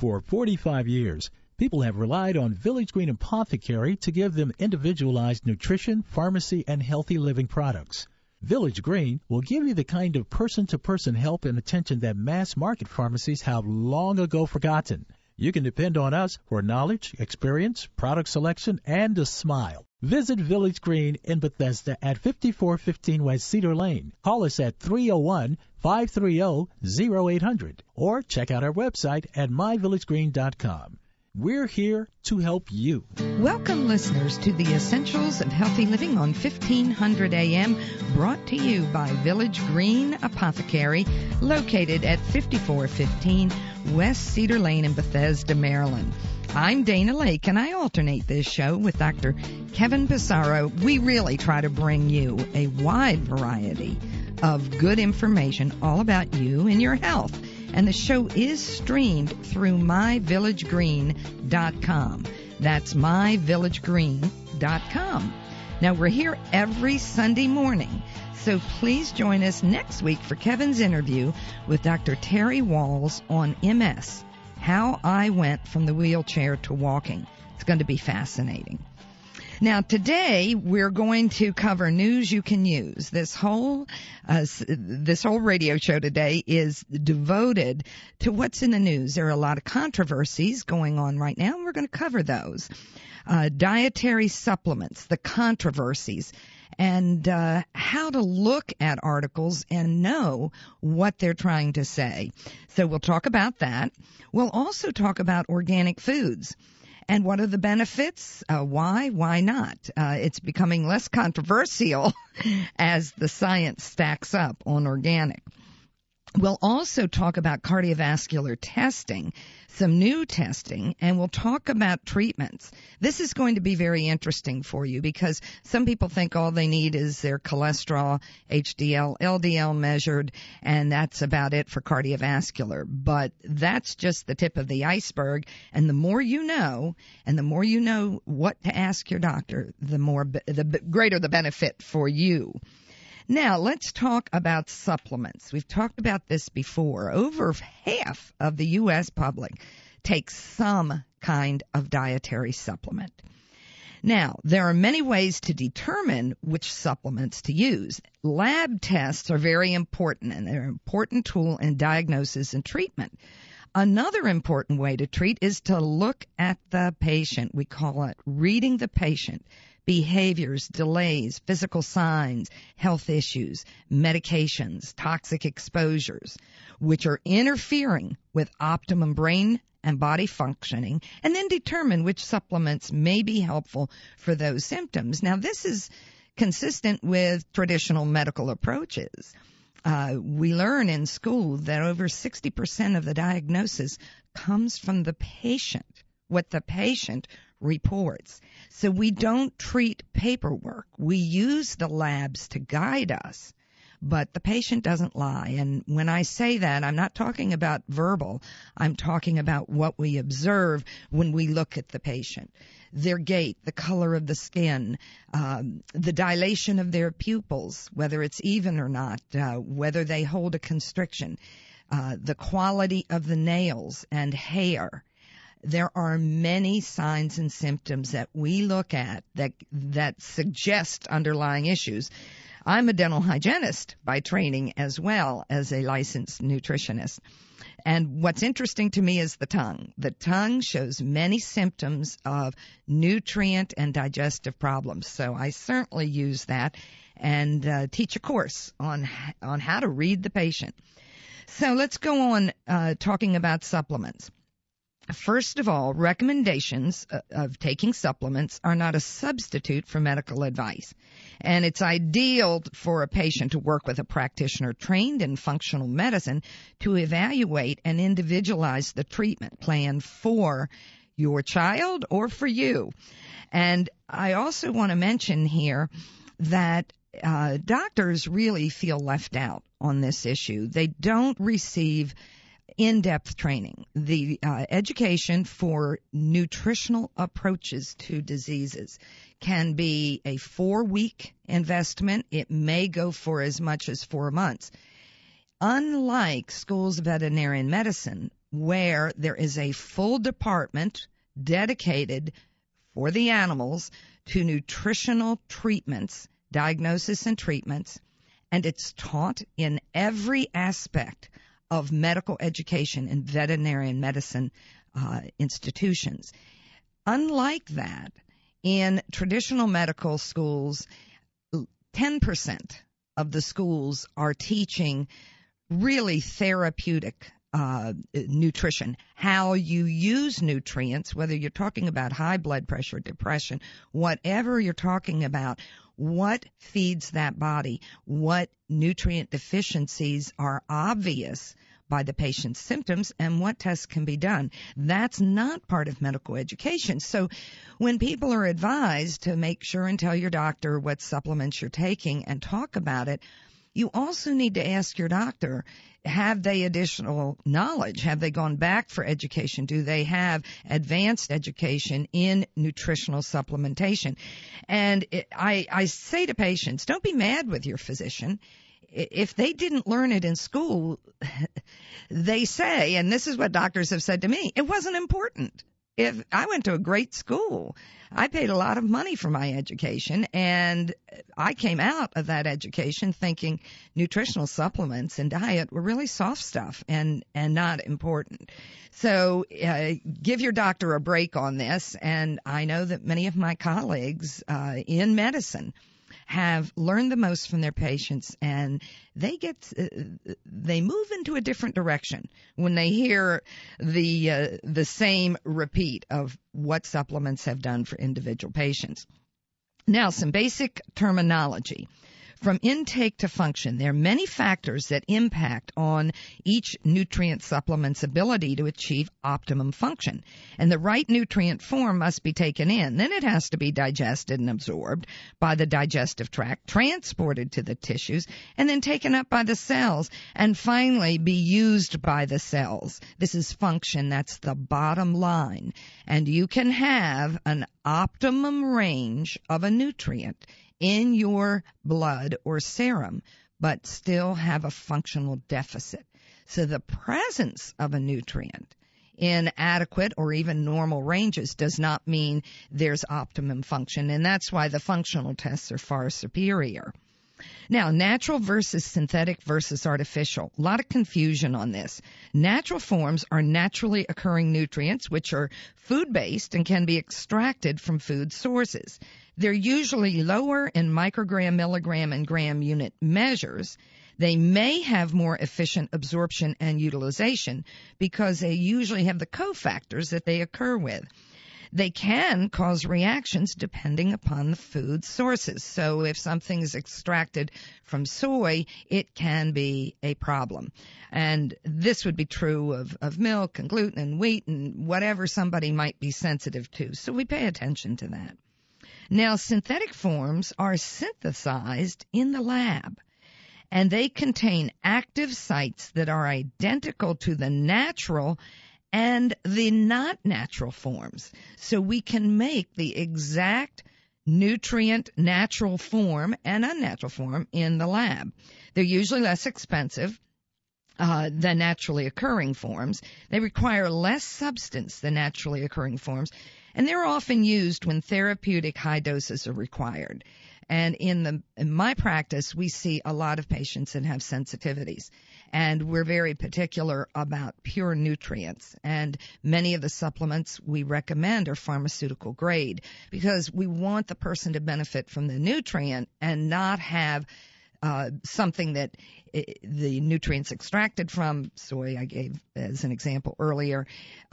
For 45 years, people have relied on Village Green Apothecary to give them individualized nutrition, pharmacy, and healthy living products. Village Green will give you the kind of person-to-person help and attention that mass-market pharmacies have long ago forgotten. You can depend on us for knowledge, experience, product selection, and a smile. Visit Village Green in Bethesda at 5415 West Cedar Lane. Call us at 301-530-0800 or check out our website at myvillagegreen.com. We're here to help you. Welcome, listeners, to the Essentials of Healthy Living on 1500 AM, brought to you by Village Green Apothecary, located at 5415 West Cedar Lane in Bethesda, Maryland. I'm Dana Lake, and I alternate this show with Dr. Kevin Pissarro. We really try to bring you a wide variety of good information all about you and your health. And the show is streamed through myvillagegreen.com. That's myvillagegreen.com. Now, we're here every Sunday morning, so please join us next week for Kevin's interview with Dr. Terry Walls on MS, How I Went from the Wheelchair to Walking. It's going to be fascinating. Now, today we're going to cover news you can use. This whole radio show today is devoted to what's in the news. There are a lot of controversies going on right now, and we're going to cover those. Dietary supplements, the controversies, and how to look at articles and know what they're trying to say. So we'll talk about that. We'll also talk about organic foods. And what are the benefits? Why not? It's becoming less controversial as the science stacks up on organic. We'll also talk about cardiovascular testing, some new testing, and we'll talk about treatments. This is going to be very interesting for you because some people think all they need is their cholesterol, HDL, LDL measured, and that's about it for cardiovascular. But that's just the tip of the iceberg, and the more you know, and the more you know what to ask your doctor, the greater the benefit for you. Now, let's talk about supplements. We've talked about this before. Over half of the U.S. public takes some kind of dietary supplement. Now, there are many ways to determine which supplements to use. Lab tests are very important, and they're an important tool in diagnosis and treatment. Another important way to treat is to look at the patient. We call it reading the patient. Behaviors, delays, physical signs, health issues, medications, toxic exposures, which are interfering with optimum brain and body functioning, and then determine which supplements may be helpful for those symptoms. Now, this is consistent with traditional medical approaches. We learn in school that over 60% of the diagnosis comes from the patient, what the patient reports. So we don't treat paperwork. We use the labs to guide us, but the patient doesn't lie. And when I say that, I'm not talking about verbal. I'm talking about what we observe when we look at the patient. Their gait, the color of the skin, the dilation of their pupils, whether it's even or not, whether they hold a constriction, the quality of the nails and hair. There are many signs and symptoms that we look at that suggest underlying issues. I'm a dental hygienist by training as well as a licensed nutritionist. And what's interesting to me is the tongue. The tongue shows many symptoms of nutrient and digestive problems. So I certainly use that and teach a course on how to read the patient. So let's go on talking about supplements. First of all, recommendations of taking supplements are not a substitute for medical advice. And it's ideal for a patient to work with a practitioner trained in functional medicine to evaluate and individualize the treatment plan for your child or for you. And I also want to mention here that doctors really feel left out on this issue. They don't receive in-depth training. The education for nutritional approaches to diseases can be a 4-week investment. It may go for as much as 4 months. Unlike schools of veterinary medicine, where there is a full department dedicated for the animals to nutritional treatments, diagnosis and treatments, and it's taught in every aspect of medical education and veterinarian medicine institutions. Unlike that, in traditional medical schools, 10% of the schools are teaching really therapeutic nutrition, how you use nutrients, whether you're talking about high blood pressure, depression, whatever you're talking about, what feeds that body, what nutrient deficiencies are obvious by the patient's symptoms, and what tests can be done. That's not part of medical education. So when people are advised to make sure and tell your doctor what supplements you're taking and talk about it, you also need to ask your doctor, have they additional knowledge? Have they gone back for education? Do they have advanced education in nutritional supplementation? And I say to patients, don't be mad with your physician. If they didn't learn it in school, they say, and this is what doctors have said to me, it wasn't important. If I went to a great school, I paid a lot of money for my education, and I came out of that education thinking nutritional supplements and diet were really soft stuff and not important. So give your doctor a break on this, and I know that many of my colleagues in medicine have learned the most from their patients, and they move into a different direction when they hear the same repeat of what supplements have done for individual patients. Now, some basic terminology. From intake to function, there are many factors that impact on each nutrient supplement's ability to achieve optimum function. And the right nutrient form must be taken in. Then it has to be digested and absorbed by the digestive tract, transported to the tissues, and then taken up by the cells, and finally be used by the cells. This is function. That's the bottom line. And you can have an optimum range of a nutrient in your blood or serum, but still have a functional deficit. So the presence of a nutrient in adequate or even normal ranges does not mean there's optimum function, and that's why the functional tests are far superior. Now, natural versus synthetic versus artificial. A lot of confusion on this. Natural forms are naturally occurring nutrients, which are food-based and can be extracted from food sources. They're usually lower in microgram, milligram, and gram unit measures. They may have more efficient absorption and utilization because they usually have the cofactors that they occur with. They can cause reactions depending upon the food sources. So if something is extracted from soy, it can be a problem. And this would be true of milk and gluten and wheat and whatever somebody might be sensitive to. So we pay attention to that. Now, synthetic forms are synthesized in the lab, and they contain active sites that are identical to the natural and the not natural forms. So we can make the exact nutrient natural form and unnatural form in the lab. They're usually less expensive than naturally occurring forms. They require less substance than naturally occurring forms, and they're often used when therapeutic high doses are required. And in my practice, we see a lot of patients that have sensitivities, and we're very particular about pure nutrients. And many of the supplements we recommend are pharmaceutical grade because we want the person to benefit from the nutrient and not have something that the nutrients extracted from soy, I gave as an example earlier,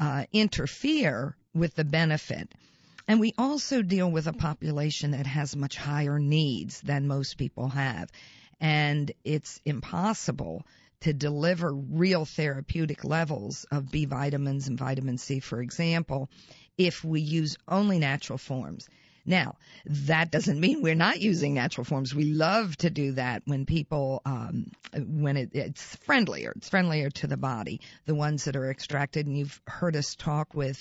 interfere with the benefit. And we also deal with a population that has much higher needs than most people have. And it's impossible to deliver real therapeutic levels of B vitamins and vitamin C, for example, if we use only natural forms. Now, that doesn't mean we're not using natural forms. We love to do that when people, when it's friendlier. It's friendlier to the body, the ones that are extracted. And you've heard us talk with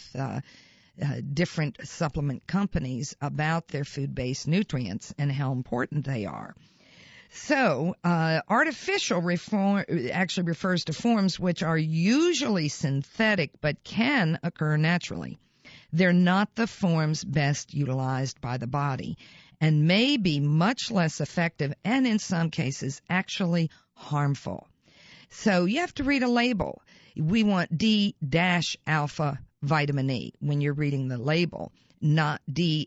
different supplement companies about their food-based nutrients and how important they are. So, artificial actually refers to forms which are usually synthetic but can occur naturally. They're not the forms best utilized by the body and may be much less effective and in some cases actually harmful. So you have to read a label. We want D-alpha vitamin E when you're reading the label, not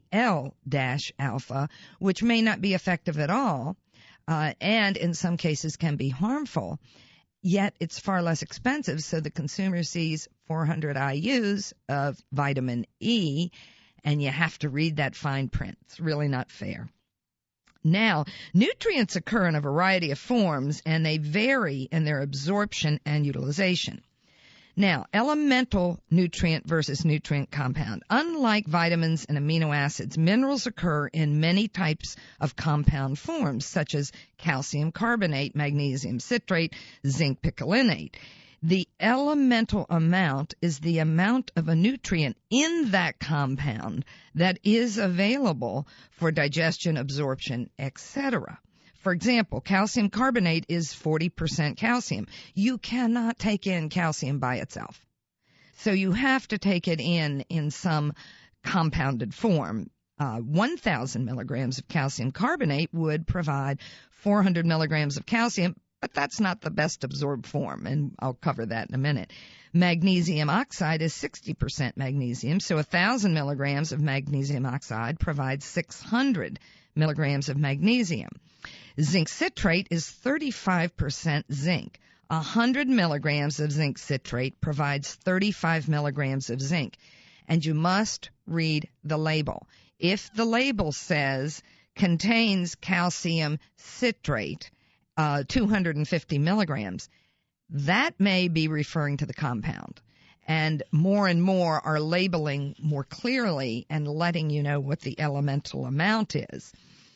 DL-alpha, which may not be effective at all. And in some cases can be harmful, yet it's far less expensive, so the consumer sees 400 IUs of vitamin E, and you have to read that fine print. It's really not fair. Now, nutrients occur in a variety of forms, and they vary in their absorption and utilization. Now, elemental nutrient versus nutrient compound. Unlike vitamins and amino acids, minerals occur in many types of compound forms, such as calcium carbonate, magnesium citrate, zinc picolinate. The elemental amount is the amount of a nutrient in that compound that is available for digestion, absorption, etc. For example, calcium carbonate is 40% calcium. You cannot take in calcium by itself. So you have to take it in some compounded form. 1,000 milligrams of calcium carbonate would provide 400 milligrams of calcium, but that's not the best absorbed form, and I'll cover that in a minute. Magnesium oxide is 60% magnesium, so 1,000 milligrams of magnesium oxide provides 600 milligrams of magnesium. Zinc citrate is 35% zinc. 100 milligrams of zinc citrate provides 35 milligrams of zinc. And you must read the label. If the label says contains calcium citrate, 250 milligrams, that may be referring to the compound. And more are labeling more clearly and letting you know what the elemental amount is.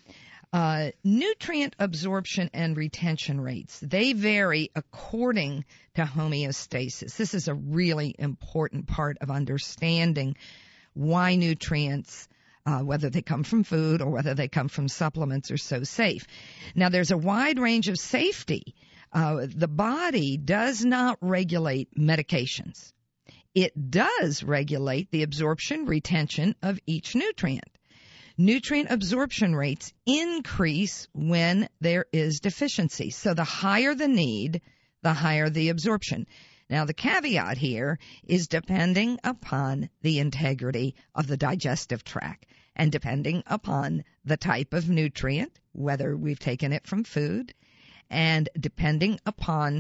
Nutrient absorption and retention rates, they vary according to homeostasis. This is a really important part of understanding why nutrients, whether they come from food or whether they come from supplements, are so safe. Now, there's a wide range of safety. The body does not regulate medications. It does regulate the absorption, retention of each nutrient. Nutrient absorption rates increase when there is deficiency. So the higher the need, the higher the absorption. Now, the caveat here is depending upon the integrity of the digestive tract and depending upon the type of nutrient, whether we've taken it from food, and depending upon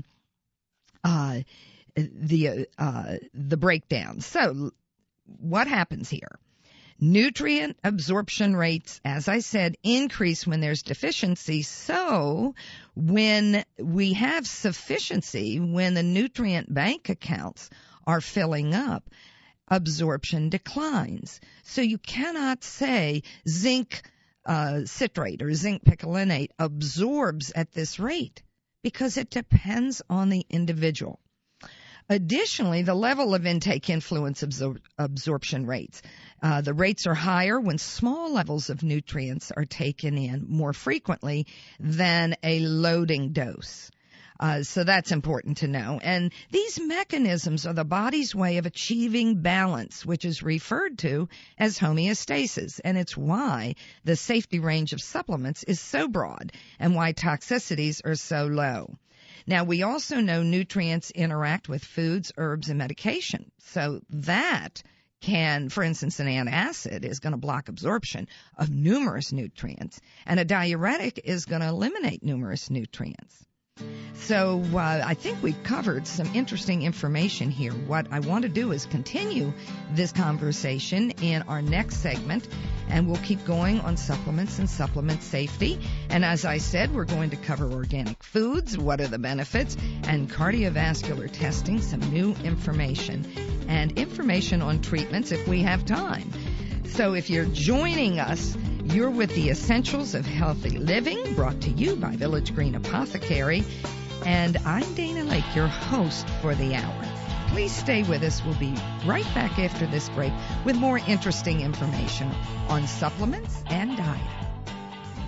the breakdown. So what happens here? Nutrient absorption rates, as I said, increase when there's deficiency. So when we have sufficiency, when the nutrient bank accounts are filling up, absorption declines. So you cannot say zinc citrate or zinc picolinate absorbs at this rate because it depends on the individual. Additionally, the level of intake influence absorption rates. The rates are higher when small levels of nutrients are taken in more frequently than a loading dose. So that's important to know. And these mechanisms are the body's way of achieving balance, which is referred to as homeostasis. And it's why the safety range of supplements is so broad and why toxicities are so low. Now, we also know nutrients interact with foods, herbs, and medication. So that can, for instance, an antacid is going to block absorption of numerous nutrients, and a diuretic is going to eliminate numerous nutrients. So I think we've covered some interesting information here. What I want to do is continue this conversation in our next segment, and we'll keep going on supplements and supplement safety. And as I said, we're going to cover organic foods, what are the benefits, and cardiovascular testing, some new information, and information on treatments if we have time. So if you're joining us, you're with the Essentials of Healthy Living, brought to you by Village Green Apothecary. And I'm Dana Lake, your host for the hour. Please stay with us. We'll be right back after this break with more interesting information on supplements and diet.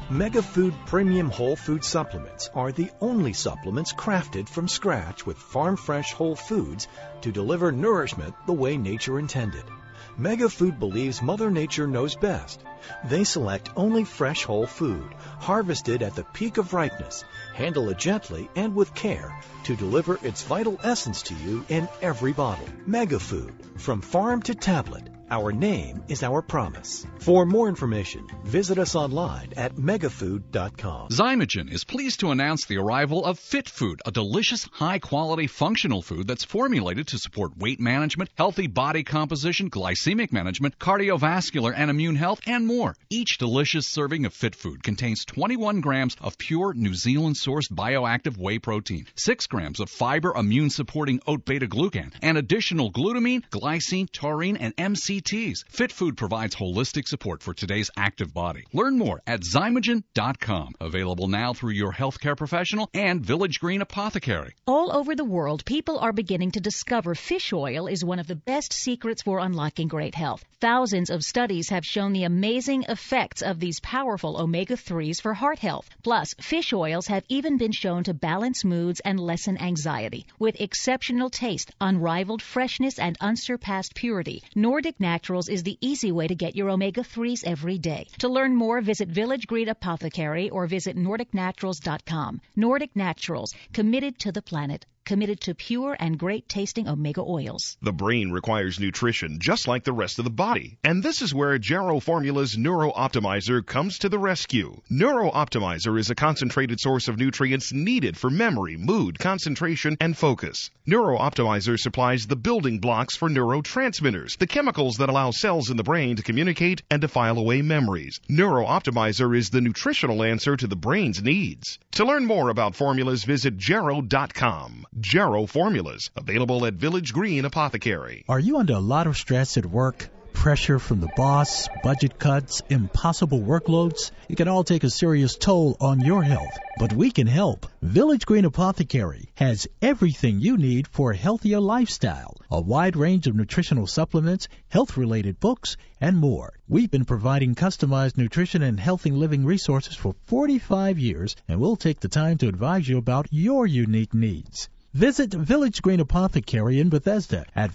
MegaFood Premium Whole Food Supplements are the only supplements crafted from scratch with farm-fresh whole foods to deliver nourishment the way nature intended. MegaFood believes Mother Nature knows best. They select only fresh whole food, harvested at the peak of ripeness, handle it gently and with care to deliver its vital essence to you in every bottle. MegaFood, from farm to tablet. Our name is our promise. For more information, visit us online at megafood.com. Zymogen is pleased to announce the arrival of Fit Food, a delicious, high-quality, functional food that's formulated to support weight management, healthy body composition, glycemic management, cardiovascular and immune health, and more. Each delicious serving of Fit Food contains 21 grams of pure New Zealand-sourced bioactive whey protein, 6 grams of fiber immune-supporting oat beta-glucan, and additional glutamine, glycine, taurine, and MCTs. Fit Food provides holistic support for today's active body. Learn more at Zymogen.com. Available now through your healthcare professional and Village Green Apothecary. All over the world, people are beginning to discover fish oil is one of the best secrets for unlocking great health. Thousands of studies have shown the amazing effects of these powerful omega-3s for heart health. Plus, fish oils have even been shown to balance moods and lessen anxiety. With exceptional taste, unrivaled freshness, and unsurpassed purity, Nordic Naturals is the easy way to get your omega-3s every day. To learn more, visit Village Green Apothecary or visit NordicNaturals.com. Nordic Naturals, committed to the planet. Committed to pure and great-tasting omega oils. The brain requires nutrition just like the rest of the body. And this is where Jarrow Formula's Neuro Optimizer comes to the rescue. Neuro Optimizer is a concentrated source of nutrients needed for memory, mood, concentration, and focus. Neuro Optimizer supplies the building blocks for neurotransmitters, the chemicals that allow cells in the brain to communicate and to file away memories. Neuro Optimizer is the nutritional answer to the brain's needs. To learn more about formulas, visit Jarrow.com. Jarrow Formulas, available at Village Green Apothecary. Are you under a lot of stress at work? Pressure from the boss, budget cuts, impossible workloads? It can all take a serious toll on your health, but we can help. Village Green Apothecary has everything you need for a healthier lifestyle, a wide range of nutritional supplements, health-related books, and more. We've been providing customized nutrition and healthy living resources for 45 years, and we'll take the time to advise you about your unique needs. Visit Village Green Apothecary in Bethesda at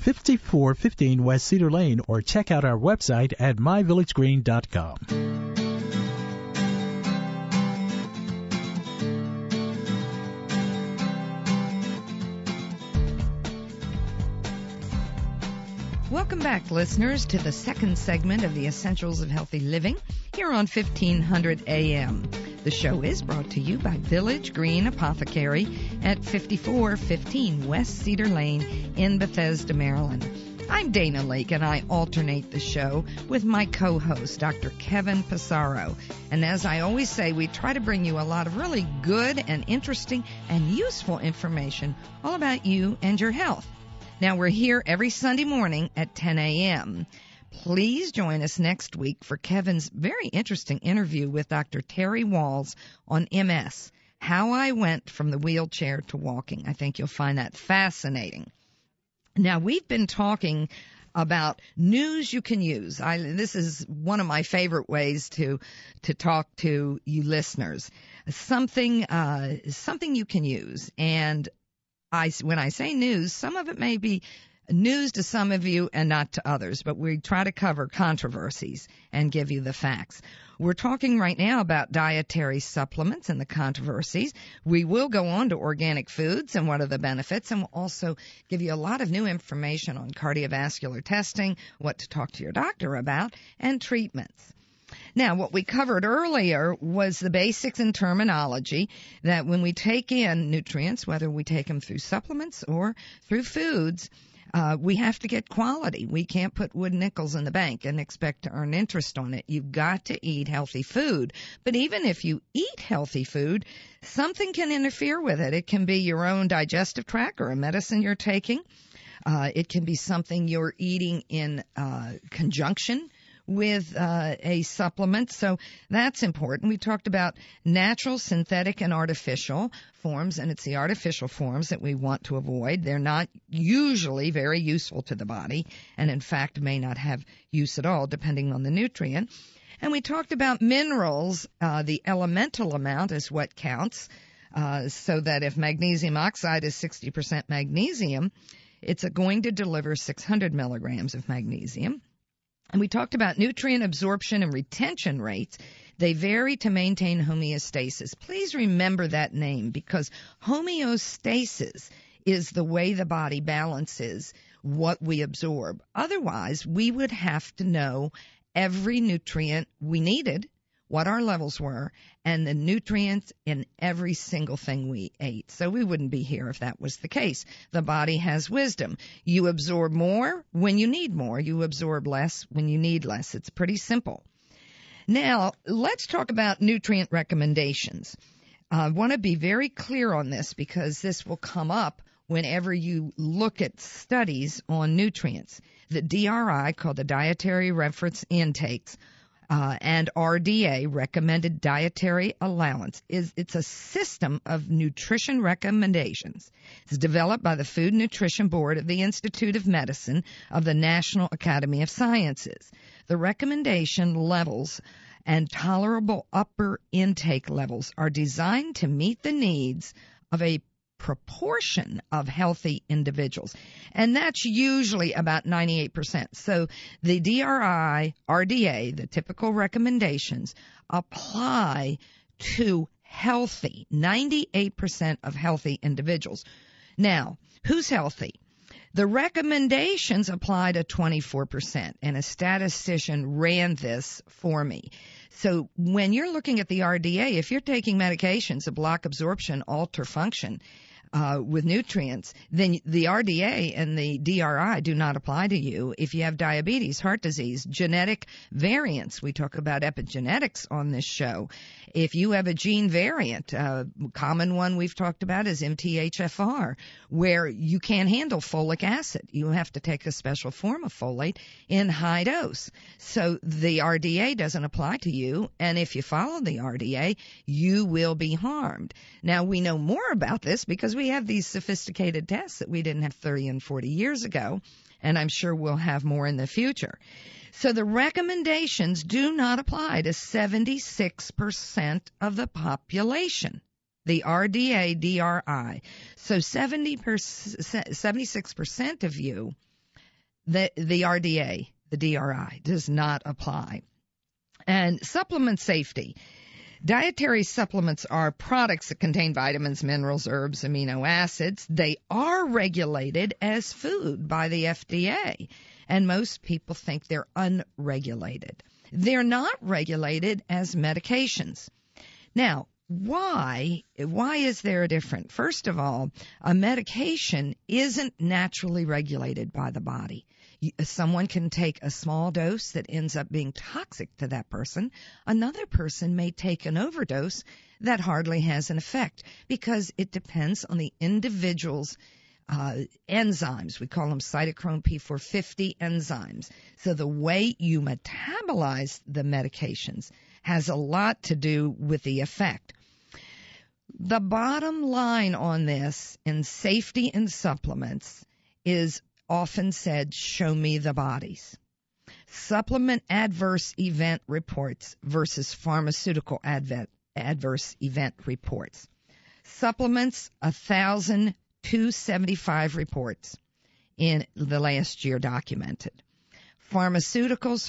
5415 West Cedar Lane or check out our website at myvillagegreen.com. Welcome back, listeners, to the second segment of the Essentials of Healthy Living here on 1500 AM. The show is brought to you by Village Green Apothecary at 5415 West Cedar Lane in Bethesda, Maryland. I'm Dana Lake, and I alternate the show with my co-host, Dr. Kevin Passaro. And as I always say, we try to bring you a lot of really good and interesting and useful information all about you and your health. Now, we're here every Sunday morning at 10 a.m. Please join us next week for Kevin's very interesting interview with Dr. Terry Wahls on MS, How I Went from the Wheelchair to Walking. I think you'll find that fascinating. Now, we've been talking about news you can use. This is one of my favorite ways to talk to you listeners. Something you can use. And when I say news, some of it may be news to some of you and not to others, but we try to cover controversies and give you the facts. We're talking right now about dietary supplements and the controversies. We will go on to organic foods and what are the benefits, and we'll also give you a lot of new information on cardiovascular testing, what to talk to your doctor about, and treatments. Now, what we covered earlier was the basics in terminology, that when we take in nutrients, whether we take them through supplements or through foods, we have to get quality. We can't put wood nickels in the bank and expect to earn interest on it. You've got to eat healthy food. But even if you eat healthy food, something can interfere with it. It can be your own digestive tract or a medicine you're taking. It can be something you're eating in conjunction with a supplement, so that's important. We talked about natural, synthetic, and artificial forms, and it's the artificial forms that we want to avoid. They're not usually very useful to the body, and in fact may not have use at all, depending on the nutrient. And we talked about minerals. The elemental amount is what counts, so that if magnesium oxide is 60% magnesium, it's going to deliver 600 milligrams of magnesium. And we talked about nutrient absorption and retention rates. They vary to maintain homeostasis. Please remember that name, because homeostasis is the way the body balances what we absorb. Otherwise, we would have to know every nutrient we needed, what our levels were, and the nutrients in every single thing we ate. So we wouldn't be here if that was the case. The body has wisdom. You absorb more when you need more. You absorb less when you need less. It's pretty simple. Now, let's talk about nutrient recommendations. I want to be very clear on this, because this will come up whenever you look at studies on nutrients. The DRI, called the Dietary Reference Intakes, and RDA, Recommended Dietary Allowance, it's a system of nutrition recommendations. It's developed by the Food Nutrition Board of the Institute of Medicine of the National Academy of Sciences. The recommendation levels and tolerable upper intake levels are designed to meet the needs of a proportion of healthy individuals, and that's usually about 98%. So the DRI, RDA, the typical recommendations, apply to healthy, 98% of healthy individuals. Now, who's healthy? The recommendations apply to 24%, and a statistician ran this for me. So when you're looking at the RDA, if you're taking medications to block absorption, alter function, with nutrients, then the RDA and the DRI do not apply to you. If you have diabetes, heart disease, genetic variants, we talk about epigenetics on this show. If you have a gene variant, a common one we've talked about is MTHFR, where you can't handle folic acid. You have to take a special form of folate in high dose. So the RDA doesn't apply to you, and if you follow the RDA, you will be harmed. Now, we know more about this because we have these sophisticated tests that we didn't have 30 and 40 years ago, and I'm sure we'll have more in the future. So the recommendations do not apply to 76% of the population, the RDA, DRI. So 76% of you, the RDA, the DRI, does not apply. And supplement safety. Dietary supplements are products that contain vitamins, minerals, herbs, amino acids. They are regulated as food by the FDA, and most people think they're unregulated. They're not regulated as medications. Now, why is there a difference? First of all, a medication isn't naturally regulated by the body. Someone can take a small dose that ends up being toxic to that person. Another person may take an overdose that hardly has an effect, because it depends on the individual's enzymes. We call them cytochrome P450 enzymes. So the way you metabolize the medications has a lot to do with the effect. The bottom line on this in safety and supplements is often said, show me the bodies. Supplement adverse event reports versus pharmaceutical adverse event reports. Supplements, 1,275 reports in the last year documented. Pharmaceuticals,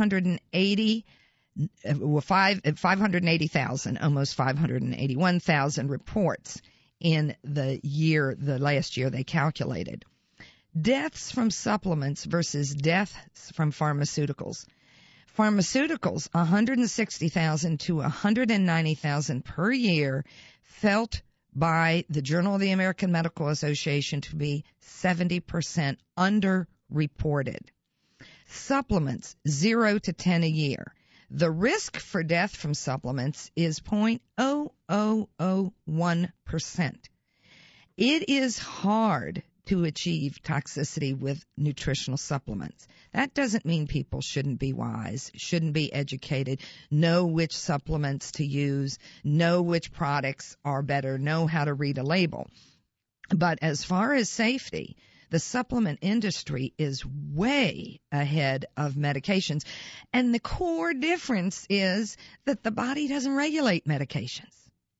580,000, almost 581,000 reports in the last year they calculated. Deaths from supplements versus deaths from pharmaceuticals. Pharmaceuticals, 160,000 to 190,000 per year, felt by the Journal of the American Medical Association to be 70% underreported. Supplements, 0 to 10 a year. The risk for death from supplements is 0.0001%. It is hard to achieve toxicity with nutritional supplements. That doesn't mean people shouldn't be wise, shouldn't be educated, know which supplements to use, know which products are better, know how to read a label. But as far as safety, the supplement industry is way ahead of medications. And the core difference is that the body doesn't regulate medications.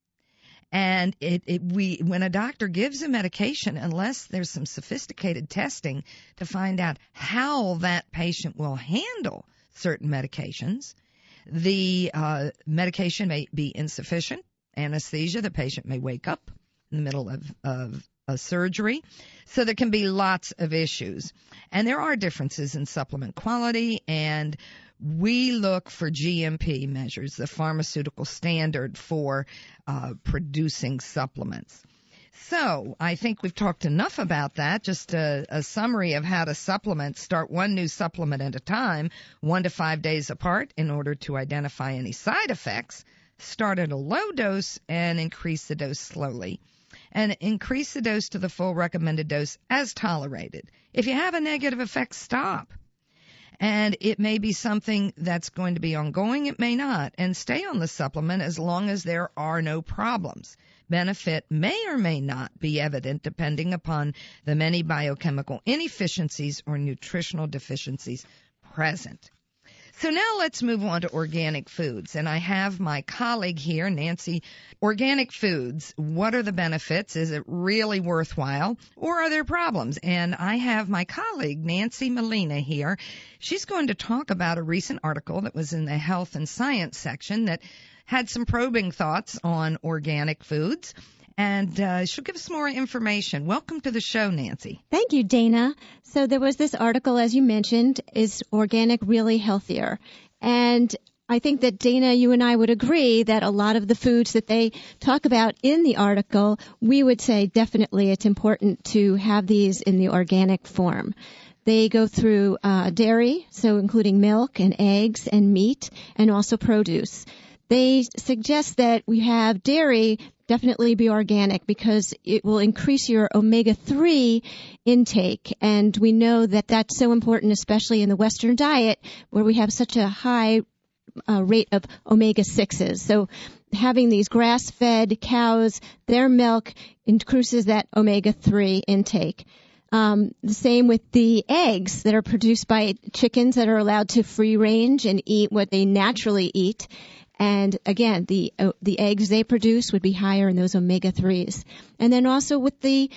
And when a doctor gives a medication, unless there's some sophisticated testing to find out how that patient will handle certain medications, the medication may be insufficient anesthesia. The patient may wake up in the middle of a surgery. So there can be lots of issues. And there are differences in supplement quality, and we look for GMP measures, the pharmaceutical standard for producing supplements. So I think we've talked enough about that. Just a summary of how to supplement. Start one new supplement at a time, 1 to 5 days apart, in order to identify any side effects. Start at a low dose and increase the dose slowly. And increase the dose to the full recommended dose as tolerated. If you have a negative effect, stop. And it may be something that's going to be ongoing, it may not. And stay on the supplement as long as there are no problems. Benefit may or may not be evident depending upon the many biochemical inefficiencies or nutritional deficiencies present. So now let's move on to organic foods. And I have my colleague here, Nancy. Organic foods, what are the benefits? Is it really worthwhile? Or are there problems? And I have my colleague, Nancy Molina, here. She's going to talk about a recent article that was in the Health and Science section that had some probing thoughts on organic foods. And she'll give us more information. Welcome to the show, Nancy. Thank you, Dana. So there was this article, as you mentioned, is organic really healthier? And I think that, Dana, you and I would agree that a lot of the foods that they talk about in the article, we would say definitely it's important to have these in the organic form. They go through dairy, so including milk and eggs and meat, and also produce. They suggest that we have dairy definitely be organic because it will increase your omega-3 intake. And we know that that's so important, especially in the Western diet where we have such a high rate of omega-6s. So having these grass-fed cows, their milk increases that omega-3 intake. The same with the eggs that are produced by chickens that are allowed to free range and eat what they naturally eat. And again, the eggs they produce would be higher in those omega-3s. And then also with the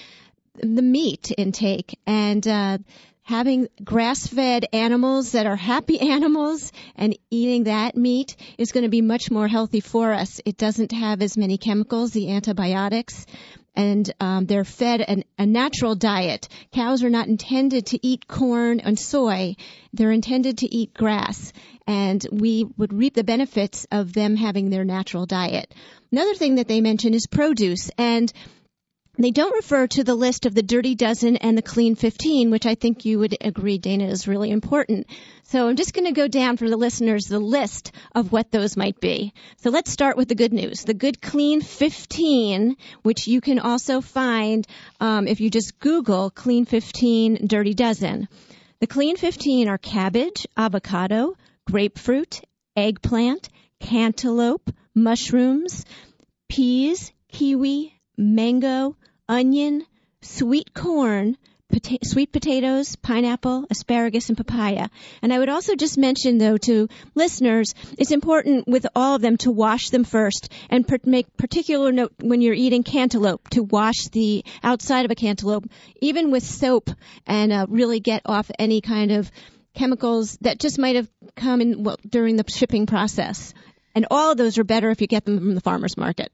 meat intake and having grass-fed animals that are happy animals and eating that meat is going to be much more healthy for us. It doesn't have as many chemicals, the antibiotics, and they're fed a natural diet. Cows are not intended to eat corn and soy. They're intended to eat grass, and we would reap the benefits of them having their natural diet. Another thing that they mention is produce, and they don't refer to the list of the Dirty Dozen and the Clean 15, which I think you would agree, Dana, is really important. So I'm just going to go down for the listeners the list of what those might be. So let's start with the good news. The Good Clean 15, which you can also find if you just Google Clean 15 Dirty Dozen. The Clean 15 are cabbage, avocado, grapefruit, eggplant, cantaloupe, mushrooms, peas, kiwi, mango, onion, sweet corn, sweet potatoes, pineapple, asparagus, and papaya. And I would also just mention, though, to listeners, it's important with all of them to wash them first and make particular note when you're eating cantaloupe to wash the outside of a cantaloupe, even with soap, and really get off any kind of chemicals that just might have come in during the shipping process. And all of those are better if you get them from the farmer's market.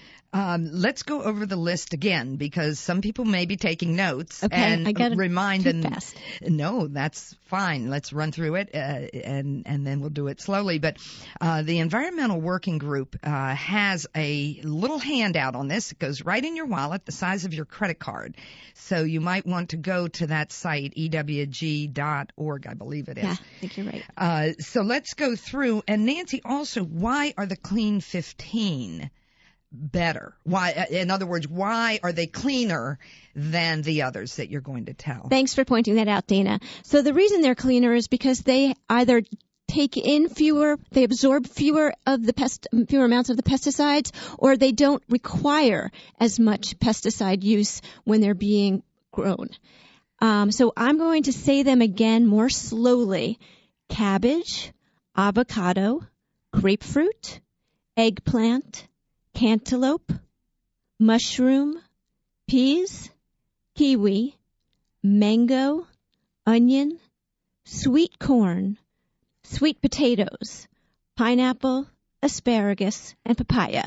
Let's go over the list again because some people may be taking notes. Okay, and I got remind too them. Fast. No, that's fine. Let's run through it and then we'll do it slowly. But the Environmental Working Group has a little handout on this. It goes right in your wallet, the size of your credit card. So you might want to go to that site, ewg.org, I believe it is. Yeah, I think you're right. So let's go through. And Nancy, also, why are the Clean 15 better? Why, in other words, why are they cleaner than the others that you're going to tell? Thanks for pointing that out, Dana. So the reason they're cleaner is because they either take in they absorb fewer amounts of the pesticides, or they don't require as much pesticide use when they're being grown. So I'm going to say them again more slowly. Cabbage, avocado, grapefruit, eggplant, cantaloupe, mushroom, peas, kiwi, mango, onion, sweet corn, sweet potatoes, pineapple, asparagus, and papaya.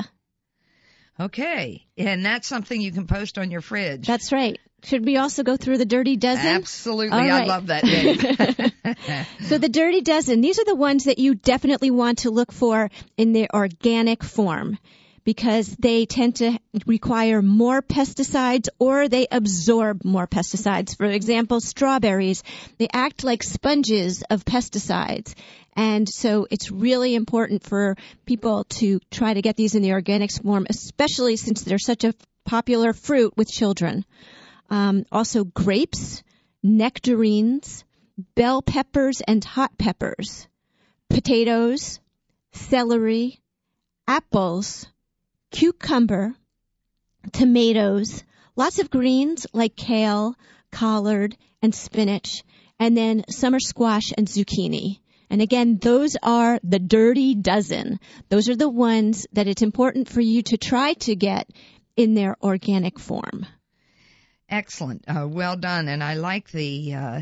Okay, and that's something you can post on your fridge. That's right. Should we also go through the Dirty Dozen? Absolutely. Right. I love that name. So the Dirty Dozen, these are the ones that you definitely want to look for in their organic form, because they tend to require more pesticides or they absorb more pesticides. For example, strawberries, they act like sponges of pesticides. And so it's really important for people to try to get these in the organics form, especially since they're such a popular fruit with children. Also grapes, nectarines, bell peppers and hot peppers, potatoes, celery, apples, cucumber, tomatoes, lots of greens like kale, collard, and spinach, and then summer squash and zucchini. And again, those are the Dirty Dozen. Those are the ones that it's important for you to try to get in their organic form. Excellent. Well done. And I like the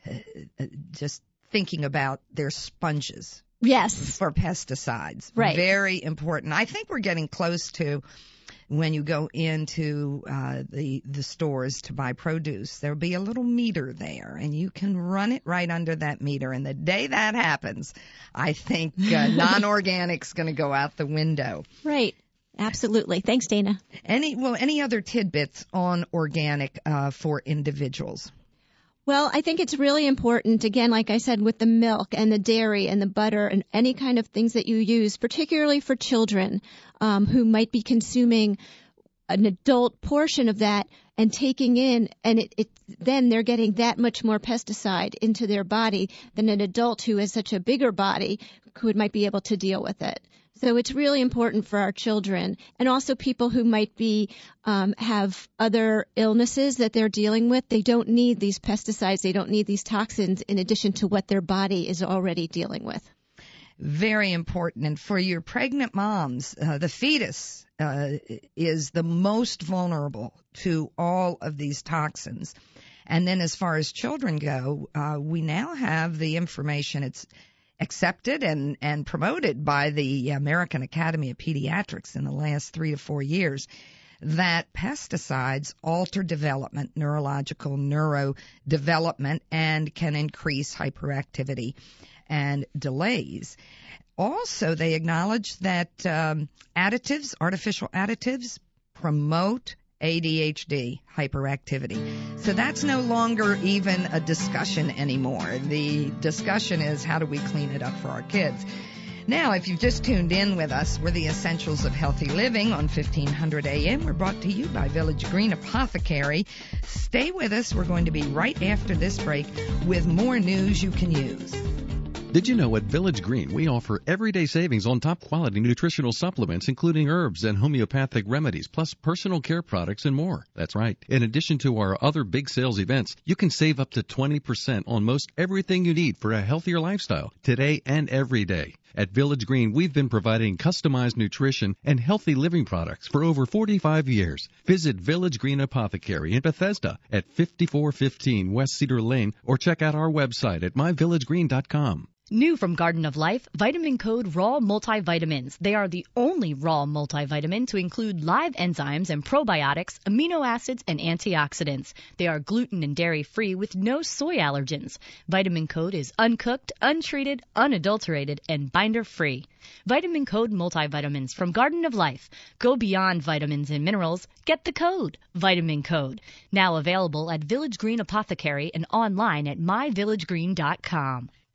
just thinking about their sponges. Yes. For pesticides. Right. Very important. I think we're getting close to when you go into the stores to buy produce. There'll be a little meter there, and you can run it right under that meter. And the day that happens, I think non-organic's going to go out the window. Right. Absolutely. Thanks, Dana. Any other tidbits on organic for individuals? Well, I think it's really important, again, like I said, with the milk and the dairy and the butter and any kind of things that you use, particularly for children who might be consuming an adult portion of that and taking in, and then they're getting that much more pesticide into their body than an adult who has such a bigger body might be able to deal with it. So it's really important for our children, and also people who might be have other illnesses that they're dealing with. They don't need these pesticides. They don't need these toxins in addition to what their body is already dealing with. Very important. And for your pregnant moms, the fetus is the most vulnerable to all of these toxins. And then as far as children go, we now have the information. It's accepted and promoted by the American Academy of Pediatrics in the last 3 to 4 years that pesticides alter development, neurological neurodevelopment, and can increase hyperactivity and delays. Also, they acknowledge that artificial additives, promote ADHD, hyperactivity. So that's no longer even a discussion anymore. The discussion is how do we clean it up for our kids. Now, if you've just tuned in with us, we're the Essentials of Healthy Living on 1500 AM. We're brought to you by Village Green Apothecary. Stay with us. We're going to be right after this break with more news you can use. Did you know at Village Green we offer everyday savings on top quality nutritional supplements, including herbs and homeopathic remedies, plus personal care products and more? That's right. In addition to our other big sales events, you can save up to 20% on most everything you need for a healthier lifestyle, today and every day. At Village Green, we've been providing customized nutrition and healthy living products for over 45 years. Visit Village Green Apothecary in Bethesda at 5415 West Cedar Lane, or check out our website at myvillagegreen.com. New from Garden of Life, Vitamin Code Raw Multivitamins. They are the only raw multivitamin to include live enzymes and probiotics, amino acids, and antioxidants. They are gluten and dairy-free with no soy allergens. Vitamin Code is uncooked, untreated, unadulterated, and binder-free. Vitamin Code Multivitamins from Garden of Life. Go beyond vitamins and minerals. Get the code, Vitamin Code. Now available at Village Green Apothecary and online at myvillagegreen.com.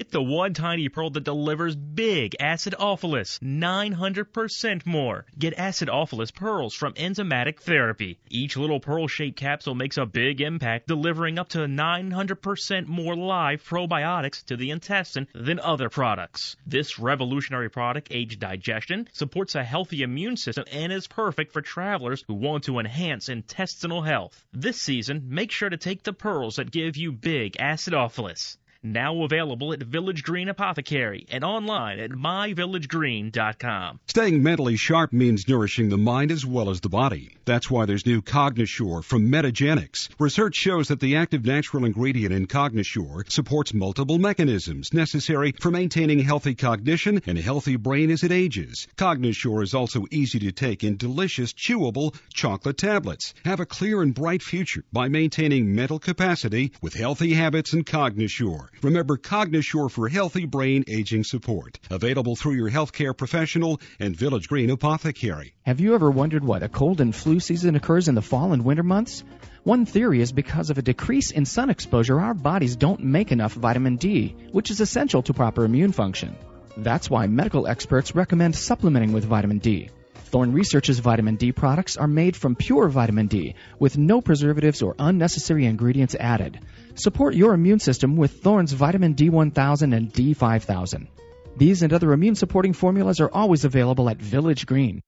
Get the one tiny pearl that delivers big acidophilus, 900% more. Get acidophilus pearls from Enzymatic Therapy. Each little pearl-shaped capsule makes a big impact, delivering up to 900% more live probiotics to the intestine than other products. This revolutionary product aids digestion, supports a healthy immune system, and is perfect for travelers who want to enhance intestinal health. This season, make sure to take the pearls that give you big acidophilus. Now available at Village Green Apothecary and online at myvillagegreen.com. Staying mentally sharp means nourishing the mind as well as the body. That's why there's new Cognosure from Metagenics. Research shows that the active natural ingredient in Cognosure supports multiple mechanisms necessary for maintaining healthy cognition and a healthy brain as it ages. Cognosure is also easy to take in delicious, chewable chocolate tablets. Have a clear and bright future by maintaining mental capacity with healthy habits and Cognosure. Remember Cognosure for healthy brain aging support. Available through your healthcare professional and Village Green Apothecary. Have you ever wondered why the cold and flu season occurs in the fall and winter months? One theory is because of a decrease in sun exposure, our bodies don't make enough vitamin D, which is essential to proper immune function. That's why medical experts recommend supplementing with vitamin D. Thorne Research's vitamin D products are made from pure vitamin D with no preservatives or unnecessary ingredients added. Support your immune system with Thorne's vitamin D1000 and D5000. These and other immune-supporting formulas are always available at Village Green.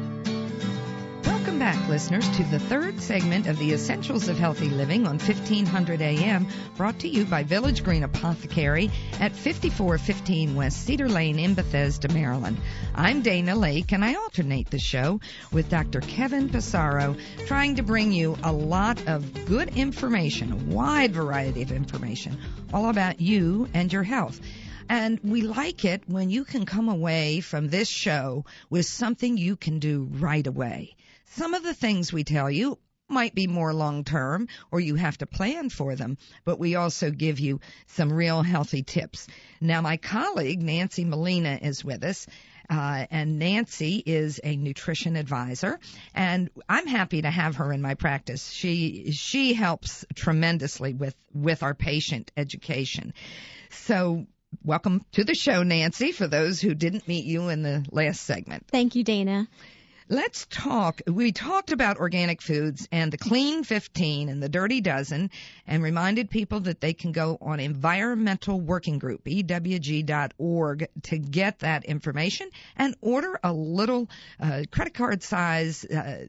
Welcome back, listeners, to the third segment of the Essentials of Healthy Living on 1500 AM, brought to you by Village Green Apothecary at 5415 West Cedar Lane in Bethesda, Maryland. I'm Dana Lake, and I alternate the show with Dr. Kevin Passaro, trying to bring you a lot of good information, a wide variety of information, all about you and your health. And we like it when you can come away from this show with something you can do right away. Some of the things we tell you might be more long-term, or you have to plan for them, but we also give you some real healthy tips. Now, my colleague, Nancy Molina, is with us, and Nancy is a nutrition advisor, and I'm happy to have her in my practice. She helps tremendously with our patient education. So welcome to the show, Nancy, for those who didn't meet you in the last segment. Thank you, Dana. Let's talk. We talked about organic foods and the Clean 15 and the Dirty Dozen, and reminded people that they can go on Environmental Working Group, EWG.org, to get that information and order a little credit card size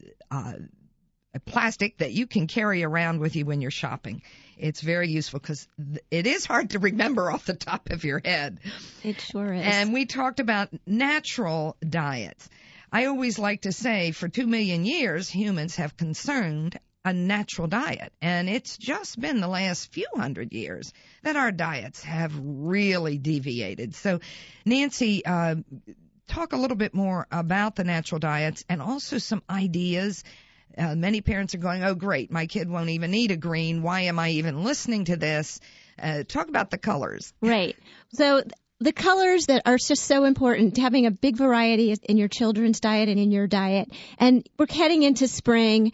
plastic that you can carry around with you when you're shopping. It's very useful because it is hard to remember off the top of your head. It sure is. And we talked about natural diets. I always like to say for 2 million years, humans have consumed a natural diet. And it's just been the last few hundred years that our diets have really deviated. So, Nancy, talk a little bit more about the natural diets and also some ideas. Many parents are going, oh, great, my kid won't even eat a green. Why am I even listening to this? Talk about the colors. Right. So the colors that are just so important, having a big variety in your children's diet and in your diet. And we're heading into spring,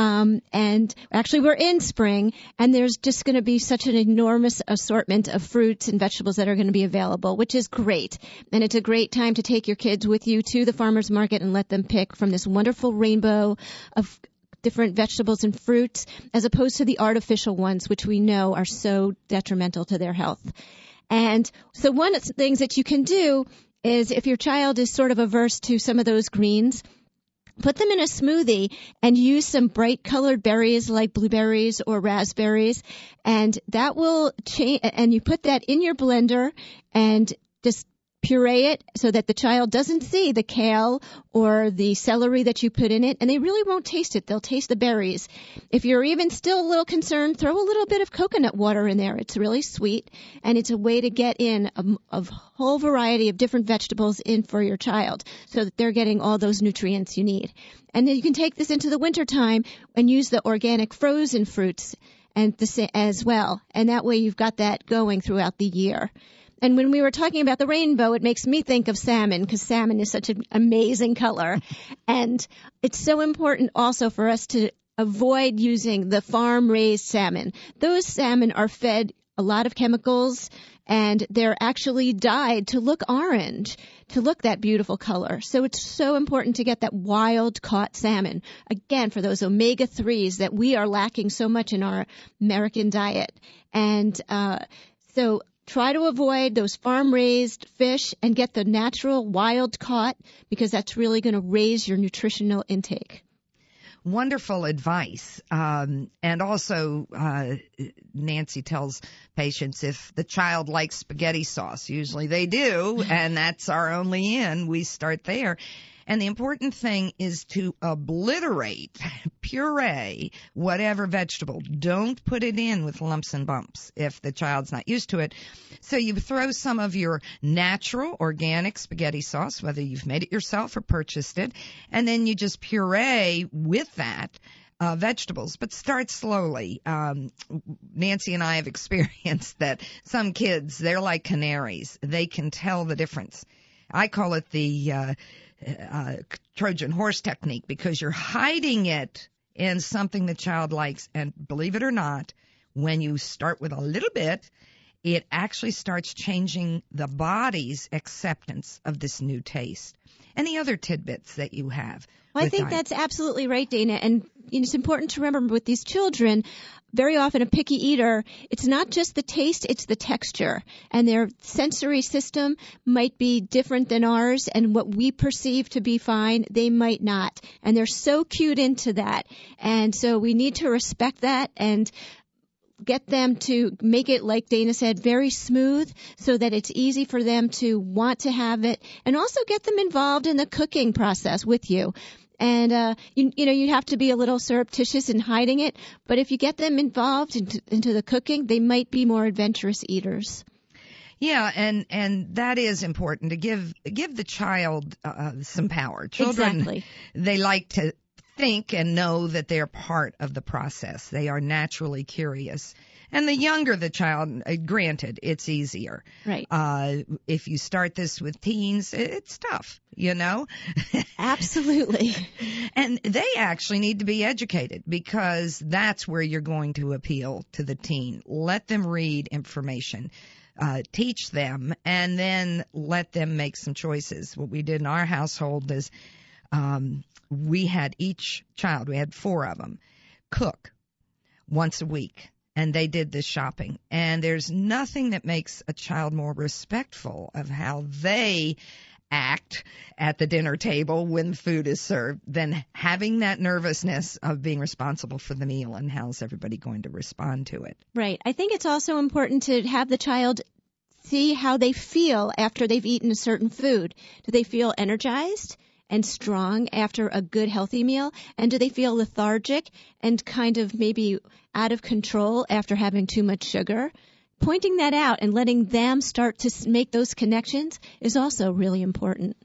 and actually we're in spring, and there's just going to be such an enormous assortment of fruits and vegetables that are going to be available, which is great. And it's a great time to take your kids with you to the farmer's market and let them pick from this wonderful rainbow of different vegetables and fruits, as opposed to the artificial ones, which we know are so detrimental to their health. And so one of the things that you can do is, if your child is sort of averse to some of those greens, put them in a smoothie and use some bright colored berries like blueberries or raspberries, and that will change. And you put that in your blender and just puree it so that the child doesn't see the kale or the celery that you put in it, and they really won't taste it. They'll taste the berries. If you're even still a little concerned, throw a little bit of coconut water in there. It's really sweet, and it's a way to get in a whole variety of different vegetables in for your child so that they're getting all those nutrients you need. And then you can take this into the wintertime and use the organic frozen fruits and as well, and that way you've got that going throughout the year. And when we were talking about the rainbow, it makes me think of salmon, because salmon is such an amazing color. And it's so important also for us to avoid using the farm-raised salmon. Those salmon are fed a lot of chemicals, and they're actually dyed to look orange, to look that beautiful color. So it's so important to get that wild-caught salmon, again, for those omega-3s that we are lacking so much in our American diet. And so try to avoid those farm-raised fish and get the natural wild-caught, because that's really going to raise your nutritional intake. Wonderful advice. And also, Nancy tells patients if the child likes spaghetti sauce, usually they do, and that's our only in, we start there. And the important thing is to obliterate, puree, whatever vegetable. Don't put it in with lumps and bumps if the child's not used to it. So you throw some of your natural, organic spaghetti sauce, whether you've made it yourself or purchased it, and then you just puree with that vegetables, but start slowly. Nancy and I have experienced that some kids, they're like canaries. They can tell the difference. I call it the Trojan horse technique, because you're hiding it in something the child likes. And believe it or not, when you start with a little bit, it actually starts changing the body's acceptance of this new taste. Any other tidbits that you have? Well, I think that's absolutely right, Dana. And it's important to remember with these children, very often a picky eater, it's not just the taste, it's the texture. And their sensory system might be different than ours, and what we perceive to be fine, they might not. And they're so cued into that. And so we need to respect that and get them to make it, like Dana said, very smooth so that it's easy for them to want to have it, and also get them involved in the cooking process with you. And, you have to be a little surreptitious in hiding it, but if you get them involved into the cooking, they might be more adventurous eaters. Yeah, and that is important to give the child some power. Children, exactly. They like to think and know that they're part of the process. They are naturally curious. And the younger the child, granted, it's easier. Right. If you start this with teens, it's tough, Absolutely. And they actually need to be educated, because that's where you're going to appeal to the teen. Let them read information. Teach them, and then let them make some choices. What we did in our household is we had each child, we had 4 of them, cook once a week. And they did this shopping. And there's nothing that makes a child more respectful of how they act at the dinner table when food is served than having that nervousness of being responsible for the meal and how's everybody going to respond to it. Right. I think it's also important to have the child see how they feel after they've eaten a certain food. Do they feel energized and strong after a good, healthy meal? And do they feel lethargic and kind of maybe out of control after having too much sugar? Pointing that out and letting them start to make those connections is also really important.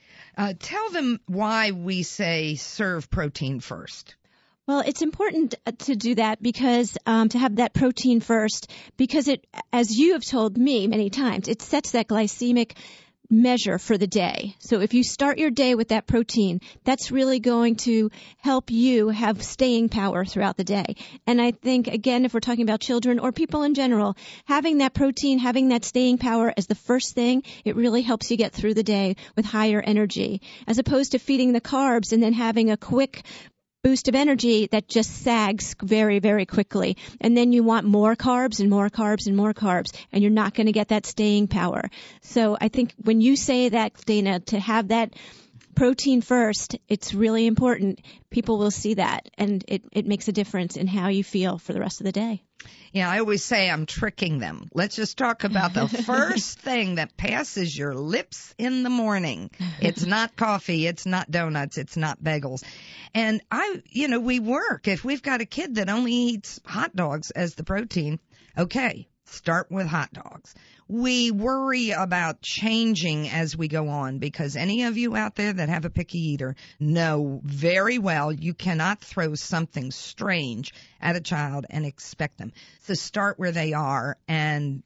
Tell them why we say serve protein first. Well, it's important to do that because to have that protein first, because it, as you have told me many times, it sets that glycemic measure for the day. So if you start your day with that protein, that's really going to help you have staying power throughout the day. And I think, again, if we're talking about children or people in general, having that protein, having that staying power as the first thing, it really helps you get through the day with higher energy, as opposed to feeding the carbs and then having a quick boost of energy that just sags very, very quickly. And then you want more carbs and more carbs and more carbs, and you're not going to get that staying power. So I think when you say that, Dana, to have that protein first, it's really important. People will see that, and it makes a difference in how you feel for the rest of the day. Yeah, I always say I'm tricking them. Let's just talk about the first thing that passes your lips in the morning. It's not coffee. It's not donuts. It's not bagels. And we work. If we've got a kid that only eats hot dogs as the protein, okay, start with hot dogs. We worry about changing as we go on, because any of you out there that have a picky eater know very well you cannot throw something strange at a child and expect them. So start where they are and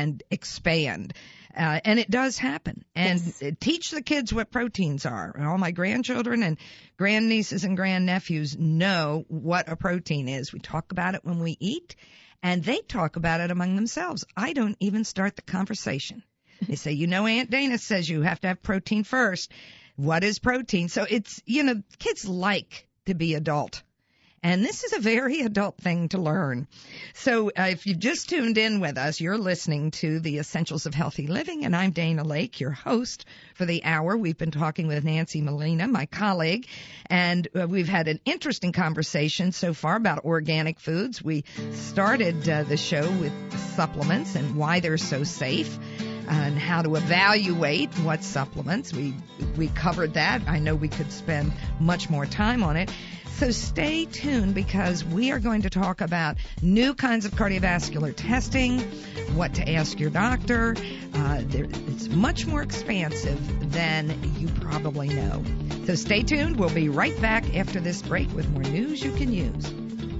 expand. And it does happen. And yes. Teach the kids what proteins are. And all my grandchildren and grandnieces and grandnephews know what a protein is. We talk about it when we eat. And they talk about it among themselves. I don't even start the conversation. They say, Aunt Dana says you have to have protein first. What is protein? So it's, kids like to be adult. And this is a very adult thing to learn. So if you've just tuned in with us, you're listening to The Essentials of Healthy Living, and I'm Dana Lake, your host for the hour. We've been talking with Nancy Molina, my colleague, and we've had an interesting conversation so far about organic foods. We started the show with supplements and why they're so safe, and how to evaluate what supplements. We covered that. I know we could spend much more time on it. So stay tuned, because we are going to talk about new kinds of cardiovascular testing, what to ask your doctor. It's much more expansive than you probably know. So stay tuned. We'll be right back after this break with more news you can use.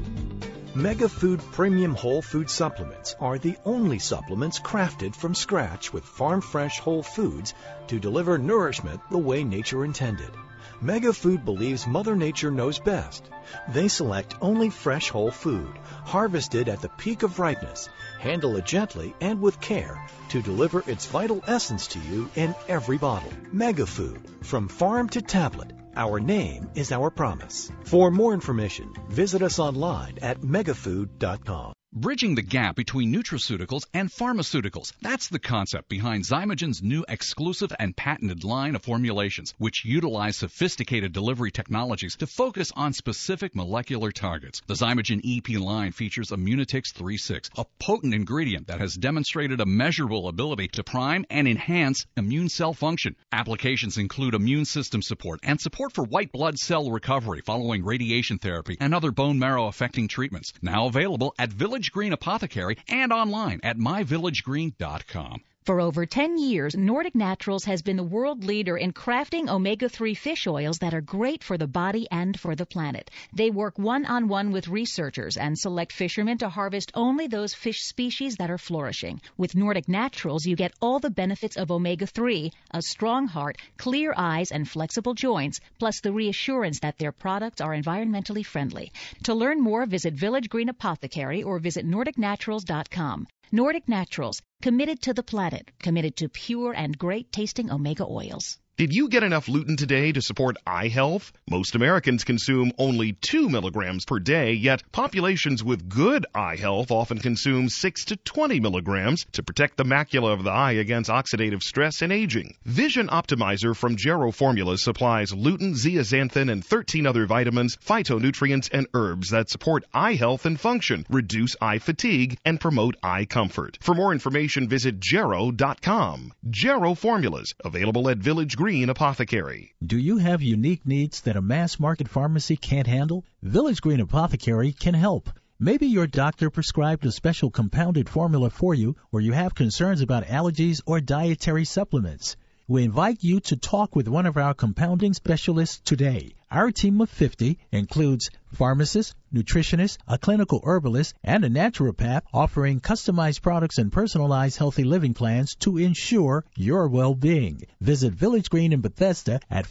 Mega Food Premium Whole Food Supplements are the only supplements crafted from scratch with farm-fresh whole foods to deliver nourishment the way nature intended. Mega Food believes Mother Nature knows best. They select only fresh whole food, harvested at the peak of ripeness, handle it gently and with care to deliver its vital essence to you in every bottle. Mega Food, from farm to tablet. Our name is our promise. For more information, visit us online at megafood.com. Bridging the gap between nutraceuticals and pharmaceuticals. That's the concept behind Zymogen's new exclusive and patented line of formulations, which utilize sophisticated delivery technologies to focus on specific molecular targets. The Zymogen EP line features Immunotix 3.6, a potent ingredient that has demonstrated a measurable ability to prime and enhance immune cell function. Applications include immune system support and support for white blood cell recovery following radiation therapy and other bone marrow affecting treatments. Now available at Village Green Apothecary and online at myvillagegreen.com. For over 10 years, Nordic Naturals has been the world leader in crafting omega-3 fish oils that are great for the body and for the planet. They work one-on-one with researchers and select fishermen to harvest only those fish species that are flourishing. With Nordic Naturals, you get all the benefits of omega-3, a strong heart, clear eyes, and flexible joints, plus the reassurance that their products are environmentally friendly. To learn more, visit Village Green Apothecary or visit NordicNaturals.com. Nordic Naturals, committed to the planet, committed to pure and great-tasting omega oils. Did you get enough lutein today to support eye health? Most Americans consume only 2 milligrams per day, yet populations with good eye health often consume 6 to 20 milligrams to protect the macula of the eye against oxidative stress and aging. Vision Optimizer from Gero Formulas supplies lutein, zeaxanthin, and 13 other vitamins, phytonutrients, and herbs that support eye health and function, reduce eye fatigue, and promote eye comfort. For more information, visit Gero.com. Gero Formulas, available at Village Green Apothecary. Do you have unique needs that a mass market pharmacy can't handle? Village Green Apothecary can help. Maybe your doctor prescribed a special compounded formula for you, or you have concerns about allergies or dietary supplements. We invite you to talk with one of our compounding specialists today. Our team of 50 includes pharmacists, nutritionists, a clinical herbalist, and a naturopath offering customized products and personalized healthy living plans to ensure your well-being. Visit Village Green in Bethesda at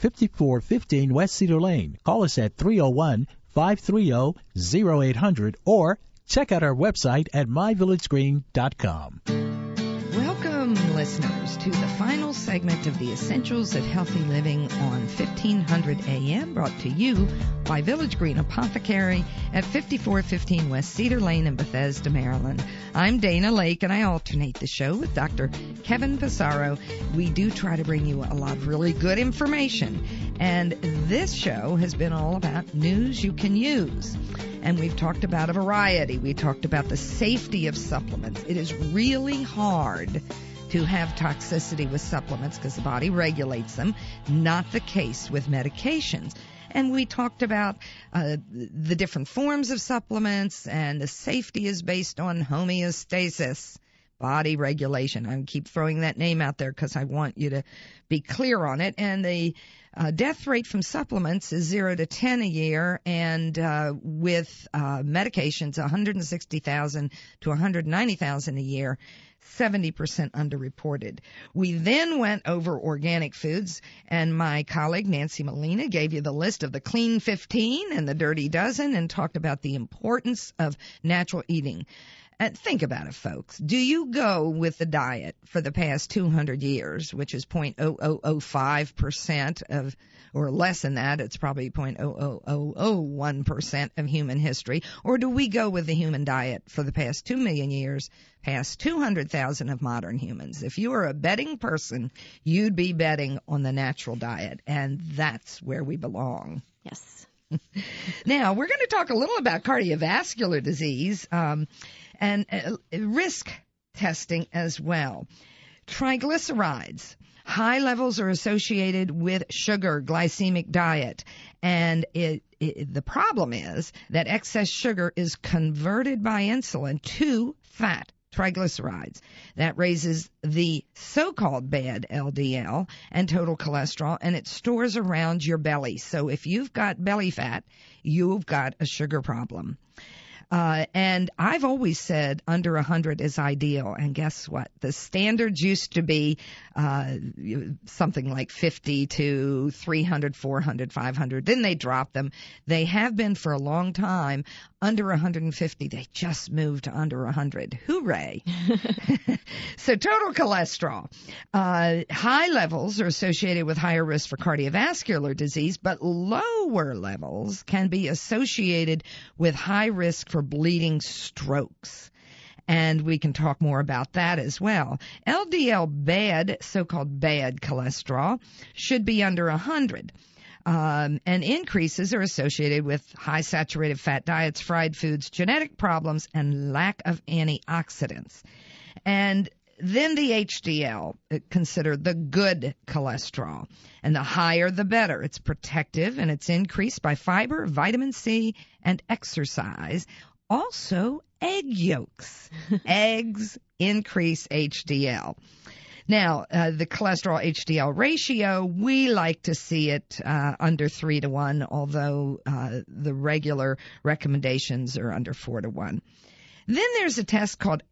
5415 West Cedar Lane. Call us at 301-530-0800 or check out our website at myvillagegreen.com. Welcome, listeners, to the final segment of the Essentials of Healthy Living on 1500 AM, brought to you by Village Green Apothecary at 5415 West Cedar Lane in Bethesda, Maryland. I'm Dana Lake, and I alternate the show with Dr. Kevin Passaro. We do try to bring you a lot of really good information, and this show has been all about news you can use. And we've talked about a variety. We talked about the safety of supplements. It is really hard to have toxicity with supplements because the body regulates them. Not the case with medications. And we talked about the different forms of supplements, and the safety is based on homeostasis, body regulation. I keep throwing that name out there because I want you to be clear on it. And the death rate from supplements is 0 to 10 a year, and with medications, 160,000 to 190,000 a year, 70% underreported. We then went over organic foods, and my colleague Nancy Molina gave you the list of the Clean 15 and the Dirty Dozen and talked about the importance of natural eating. And think about it, folks. Do you go with the diet for the past 200 years, which is 0.0005% of, or less than that, it's probably 0.00001% of human history, or do we go with the human diet for the past 2 million years, past 200,000 of modern humans? If you are a betting person, you'd be betting on the natural diet, and that's where we belong. Yes. Now, we're going to talk a little about cardiovascular disease and risk testing as well. Triglycerides. High levels are associated with sugar, glycemic diet, and the problem is that excess sugar is converted by insulin to fat, triglycerides. That raises the so-called bad LDL and total cholesterol, and it stores around your belly. So if you've got belly fat, you've got a sugar problem. And I've always said under 100 is ideal. And guess what? The standards used to be something like 50 to 300, 400, 500. Then they dropped them. They have been for a long time under 150. They just moved to under 100. Hooray. So total cholesterol. High levels are associated with higher risk for cardiovascular disease, but lower levels can be associated with high risk for bleeding strokes. And we can talk more about that as well. LDL bad, so-called bad cholesterol, should be under 100. And increases are associated with high saturated fat diets, fried foods, genetic problems, and lack of antioxidants. And then the HDL, considered the good cholesterol. And the higher, the better. It's protective, and it's increased by fiber, vitamin C, and exercise. Also, egg yolks. Eggs increase HDL. Now, the cholesterol HDL ratio, we like to see it under 3 to 1, although the regular recommendations are under 4 to 1. Then there's a test called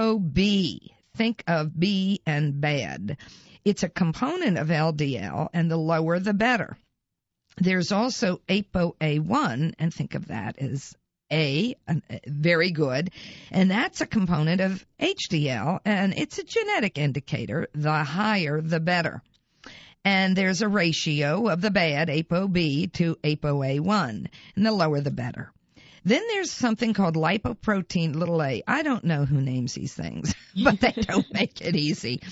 ApoB. Think of B and bad. It's a component of LDL, and the lower the better. There's also ApoA1, and think of that as A, very good, and that's a component of HDL, and it's a genetic indicator. The higher, the better. And there's a ratio of the bad, ApoB, to ApoA1, and the lower, the better. Then there's something called lipoprotein little a. I don't know who names these things, but they don't make it easy.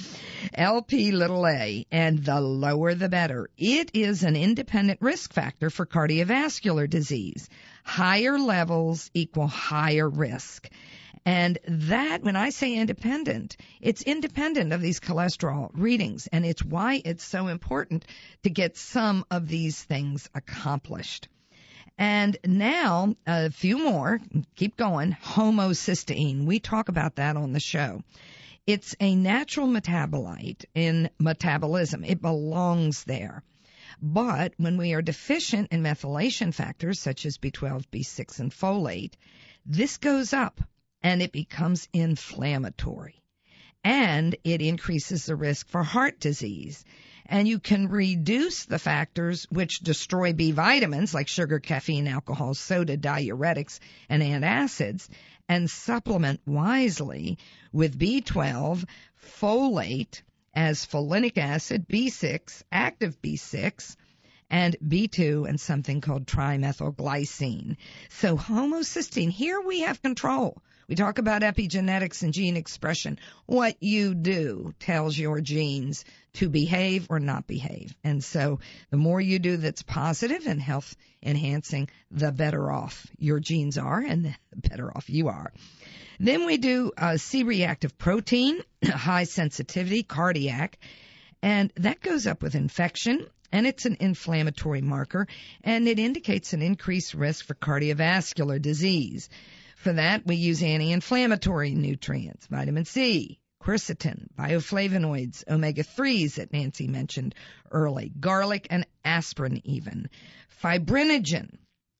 LP little a, and the lower the better. It is an independent risk factor for cardiovascular disease. Higher levels equal higher risk. And that, when I say independent, it's independent of these cholesterol readings, and it's why it's so important to get some of these things accomplished. And now, a few more, keep going, homocysteine. We talk about that on the show. It's a natural metabolite in metabolism. It belongs there. But when we are deficient in methylation factors such as B12, B6, and folate, this goes up and it becomes inflammatory. And it increases the risk for heart disease. And you can reduce the factors which destroy B vitamins like sugar, caffeine, alcohol, soda, diuretics, and antacids, and supplement wisely with B12, folate as folinic acid, B6, active B6, and B2, and something called trimethylglycine. So homocysteine, here we have control. We talk about epigenetics and gene expression. What you do tells your genes to behave or not behave. And so the more you do that's positive and health enhancing, the better off your genes are and the better off you are. Then we do C-reactive protein, high sensitivity, cardiac, and that goes up with infection. And it's an inflammatory marker, and it indicates an increased risk for cardiovascular disease. For that, we use anti-inflammatory nutrients, vitamin C, quercetin, bioflavonoids, omega-3s that Nancy mentioned early, garlic and aspirin even, fibrinogen.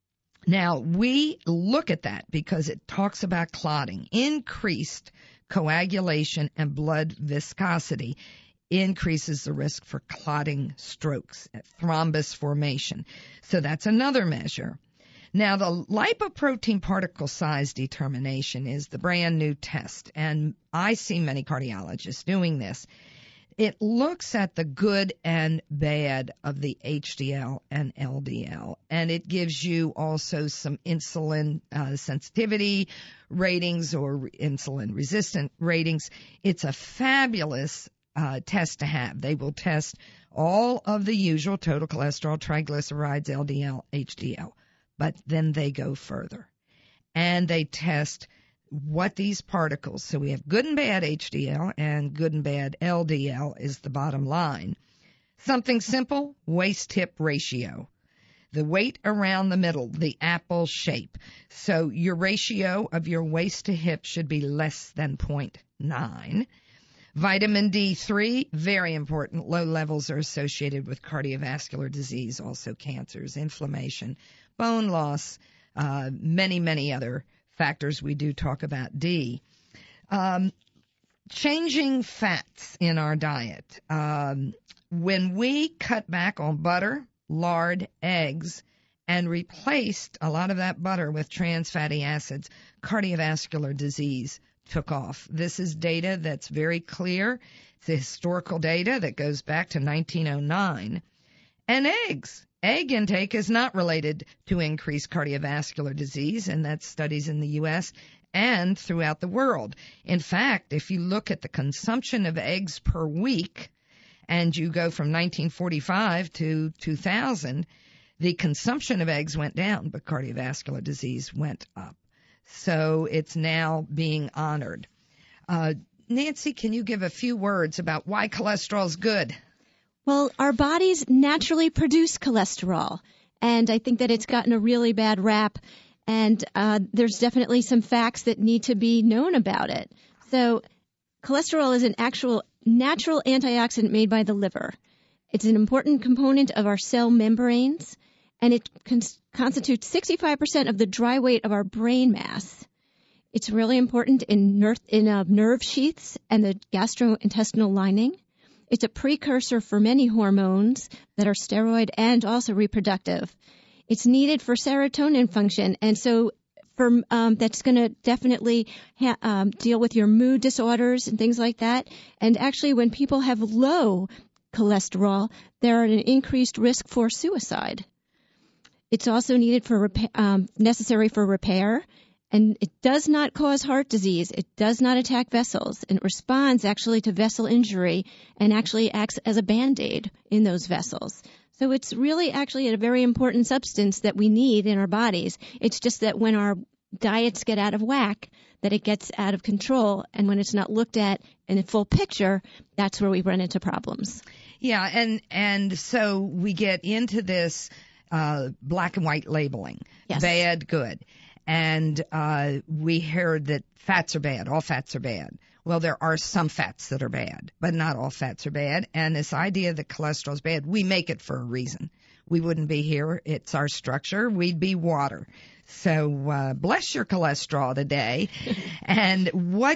Now, we look at that because it talks about clotting, increased coagulation and blood viscosity increases the risk for clotting strokes, thrombus formation. So that's another measure. Now, the lipoprotein particle size determination is the brand new test, and I see many cardiologists doing this. It looks at the good and bad of the HDL and LDL, and it gives you also some insulin sensitivity ratings or insulin resistant ratings. It's a fabulous test to have. They will test all of the usual total cholesterol, triglycerides, LDL, HDL, but then they go further and they test what these particles, so we have good and bad HDL and good and bad LDL is the bottom line. Something simple, waist-hip ratio. The weight around the middle, the apple shape. So your ratio of your waist to hip should be less than 0.9. Vitamin D3, very important. Low levels are associated with cardiovascular disease, also cancers, inflammation, bone loss, many, many other factors. We do talk about D. Changing fats in our diet. When we cut back on butter, lard, eggs, and replaced a lot of that butter with trans fatty acids, cardiovascular disease took off. This is data that's very clear. It's historical data that goes back to 1909. And eggs. Egg intake is not related to increased cardiovascular disease, and that's studies in the U.S. and throughout the world. In fact, if you look at the consumption of eggs per week, and you go from 1945 to 2000, the consumption of eggs went down, but cardiovascular disease went up. So it's now being honored. Nancy, can you give a few words about why cholesterol is good? Well, our bodies naturally produce cholesterol, and I think that it's gotten a really bad rap, and there's definitely some facts that need to be known about it. So cholesterol is an actual natural antioxidant made by the liver. It's an important component of our cell membranes, and it constitutes 65% of the dry weight of our brain mass. It's really important in nerve sheaths and the gastrointestinal lining. It's a precursor for many hormones that are steroid and also reproductive. It's needed for serotonin function, and so that's going to definitely deal with your mood disorders and things like that. And actually, when people have low cholesterol, they're at an increased risk for suicide. It's also needed for necessary for repair. And it does not cause heart disease. It does not attack vessels. And it responds actually to vessel injury and actually acts as a Band-Aid in those vessels. So it's really actually a very important substance that we need in our bodies. It's just that when our diets get out of whack, that it gets out of control. And when it's not looked at in a full picture, that's where we run into problems. Yeah, and so we get into this black and white labeling. Yes. Bad, good. And we heard that fats are bad. All fats are bad. Well, there are some fats that are bad, but not all fats are bad. And this idea that cholesterol is bad, we make it for a reason. We wouldn't be here. It's our structure. We'd be water. So bless your cholesterol today. And why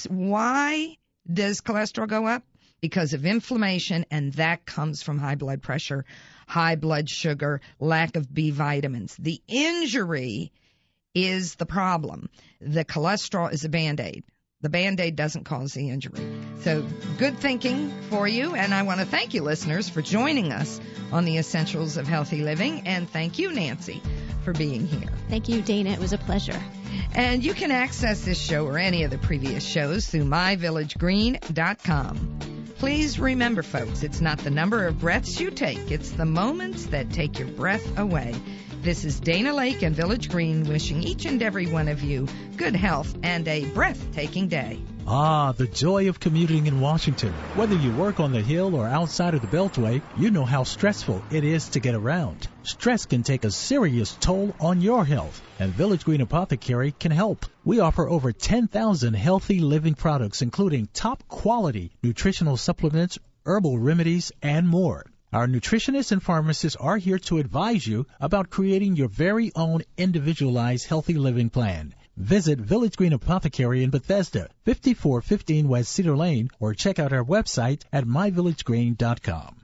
does cholesterol go up? Because of inflammation, and that comes from high blood pressure, high blood sugar, lack of B vitamins. The injury is the problem. The cholesterol is a Band-Aid. The Band-Aid doesn't cause the injury. So good thinking for you, and I want to thank you, listeners, for joining us on the Essentials of Healthy Living, and thank you, Nancy, for being here. Thank you, Dana. It was a pleasure. And you can access this show or any of the previous shows through myvillagegreen.com. Please remember, folks, it's not the number of breaths you take, it's the moments that take your breath away. This is Dana Lake and Village Green wishing each and every one of you good health and a breathtaking day. Ah, the joy of commuting in Washington. Whether you work on the Hill or outside of the Beltway, you know how stressful it is to get around. Stress can take a serious toll on your health, and Village Green Apothecary can help. We offer over 10,000 healthy living products, including top-quality nutritional supplements, herbal remedies, and more. Our nutritionists and pharmacists are here to advise you about creating your very own individualized healthy living plan. Visit Village Green Apothecary in Bethesda, 5415 West Cedar Lane, or check out our website at myvillagegreen.com.